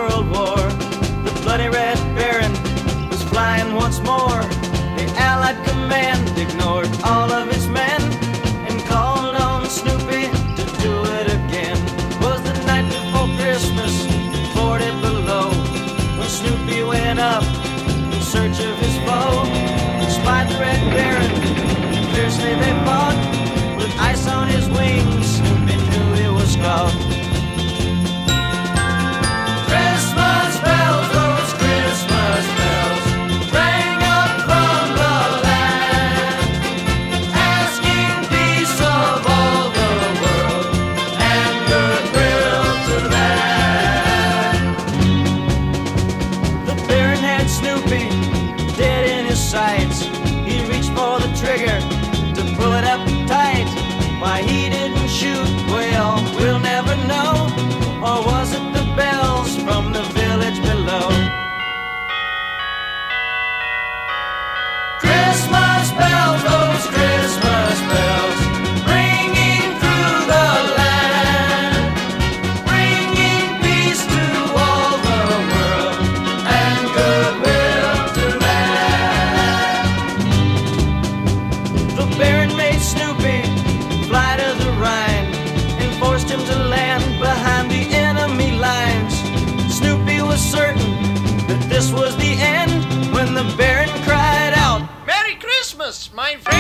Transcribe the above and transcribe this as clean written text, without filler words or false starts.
World War. The bloody Red Baron was flying once more. The Allied command ignored all of its men and called on Snoopy to do it again. It was the night before Christmas, 40 below, when Snoopy went up in search of his foe. Spied the Red Baron, fiercely they fought. With ice on his wings, Snoopy knew he was caught. Christmas bells, those Christmas bells, rang up from the land, asking peace of all the world and goodwill to that. The Baron had Snoopy dead in his sights. He reached for the trigger to pull it up tight. Why he didn't shoot, well, we'll never know. Or was it the bells from the village below? Christmas bells, those Christmas bells, ringing through the land, bringing peace to all the world and goodwill to man. The Baron made Snoopy fly to the Rhine and forced him to land behind the enemy lines. Snoopy was certain that this was the end when the Baron cried out, Merry Christmas, mein Freund!